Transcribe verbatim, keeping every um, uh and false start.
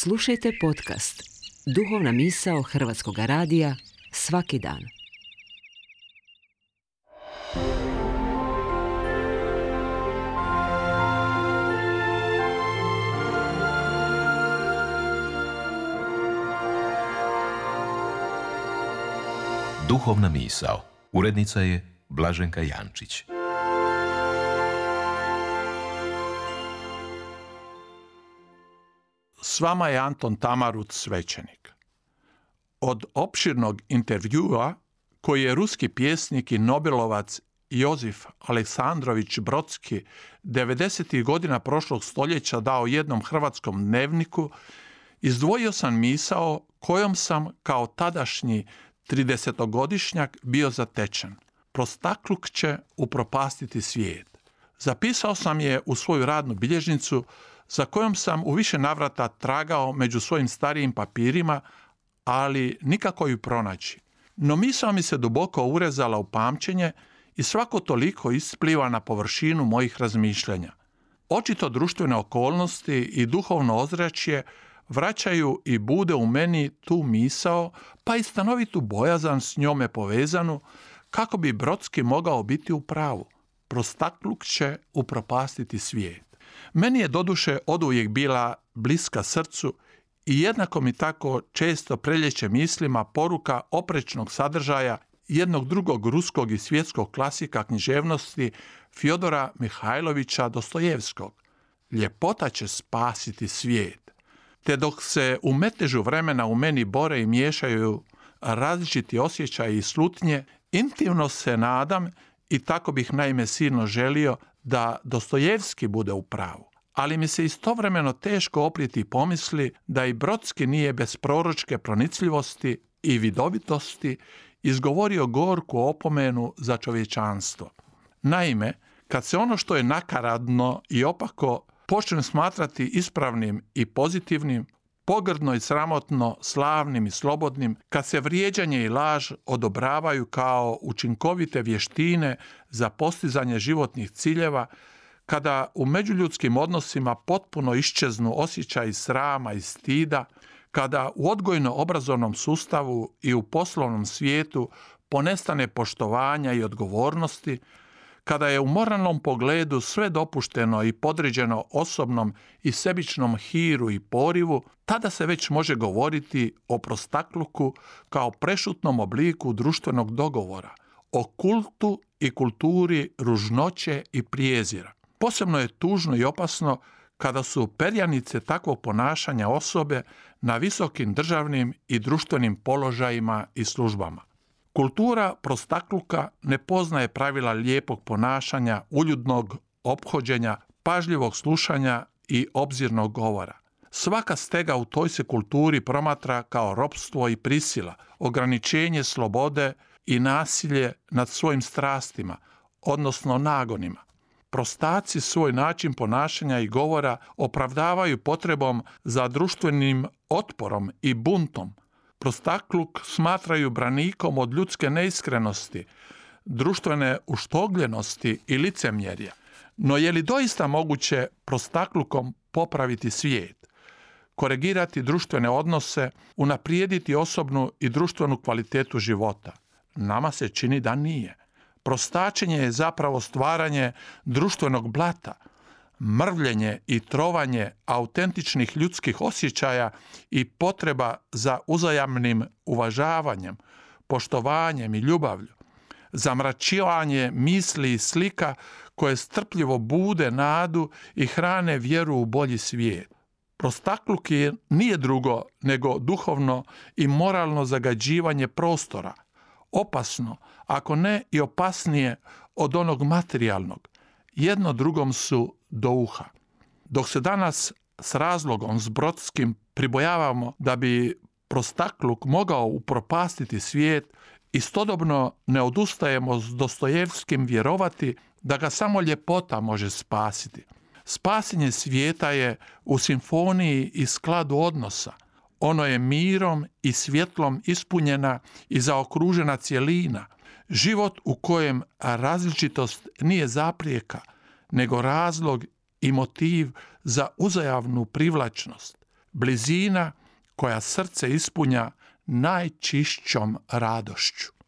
Slušajte podcast Duhovna misao Hrvatskog radija svaki dan. Duhovna misao. Urednica je Blaženka Jančić. S vama je Anton Tamaruc, svećenik. Od opširnog intervjua koji je ruski pjesnik i nobelovac Josif Aleksandrović Brodski devedesetih godina prošlog stoljeća dao jednom hrvatskom dnevniku, izdvojio sam misao kojom sam kao tadašnji tridesetogodišnjak bio zatečen. Prostakluk će upropastiti svijet. Zapisao sam je u svoju radnu bilježnicu za kojom sam u više navrata tragao među svojim starijim papirima, ali nikako ju pronaći. No misao mi se duboko urezala u pamćenje i svako toliko ispliva na površinu mojih razmišljanja. Očito društvene okolnosti i duhovno ozračje vraćaju i bude u meni tu misao, pa i stanovitu bojazan s njome povezanu, kako bi Brodski mogao biti u pravu. Prostakluk će upropastiti svijet. Meni je doduše oduvijek bila bliska srcu i jednako mi tako često preljeće mislima poruka oprečnog sadržaja jednog drugog ruskog i svjetskog klasika književnosti Fjodora Mihajlovića Dostojevskog. Ljepota će spasiti svijet. Te dok se u metežu vremena u meni bore i miješaju različiti osjećaji i slutnje, intimno se nadam i tako bih naime silno želio da Dostojevski bude u pravu. Ali mi se istovremeno teško oprijeti pomisli da i Brodski nije bez proročke pronicljivosti i vidovitosti izgovorio gorku opomenu za čovječanstvo. Naime, kad se ono što je nakaradno i opako počne smatrati ispravnim i pozitivnim, pogrdno i sramotno, slavnim i slobodnim, kad se vrijeđanje i laž odobravaju kao učinkovite vještine za postizanje životnih ciljeva, kada u međuljudskim odnosima potpuno iščeznu osjećaj srama i stida, kada u odgojno-obrazovnom sustavu i u poslovnom svijetu ponestane poštovanja i odgovornosti, kada je u moralnom pogledu sve dopušteno i podređeno osobnom i sebičnom hiru i porivu, tada se već može govoriti o prostakluku kao prešutnom obliku društvenog dogovora, o kultu i kulturi ružnoće i prijezira. Posebno je tužno i opasno kada su perjanice takvog ponašanja osobe na visokim državnim i društvenim položajima i službama. Kultura prostakluka ne poznaje pravila lijepog ponašanja, uljudnog ophođenja, pažljivog slušanja i obzirnog govora. Svaka stega u toj se kulturi promatra kao ropstvo i prisila, ograničenje slobode i nasilje nad svojim strastima, odnosno nagonima. Prostaci svoj način ponašanja i govora opravdavaju potrebom za društvenim otporom i buntom. Prostakluk smatraju branikom od ljudske neiskrenosti, društvene uštogljenosti i licemjerja. No je li doista moguće prostaklukom popraviti svijet, korigirati društvene odnose, unaprijediti osobnu i društvenu kvalitetu života? Nama se čini da nije. Prostačenje je zapravo stvaranje društvenog blata, mrvljenje i trovanje autentičnih ljudskih osjećaja i potreba za uzajamnim uvažavanjem, poštovanjem i ljubavlju, zamračivanje misli i slika koje strpljivo bude nadu i hrane vjeru u bolji svijet. Prostakluk je nije drugo nego duhovno i moralno zagađivanje prostora, opasno, ako ne i opasnije od onog materijalnog. Jedno drugom su do uha. Dok se danas s razlogom s Brodskim pribojavamo da bi prostakluk mogao upropastiti svijet, istodobno ne odustajemo s Dostojevskim vjerovati da ga samo ljepota može spasiti. Spasenje svijeta je u simfoniji i skladu odnosa. Ono je mirom i svjetlom ispunjena i zaokružena cjelina. Život u kojem različitost nije zaprijeka, nego razlog i motiv za uzajamnu privlačnost. blizina koja srce ispunja najčišćom radošću.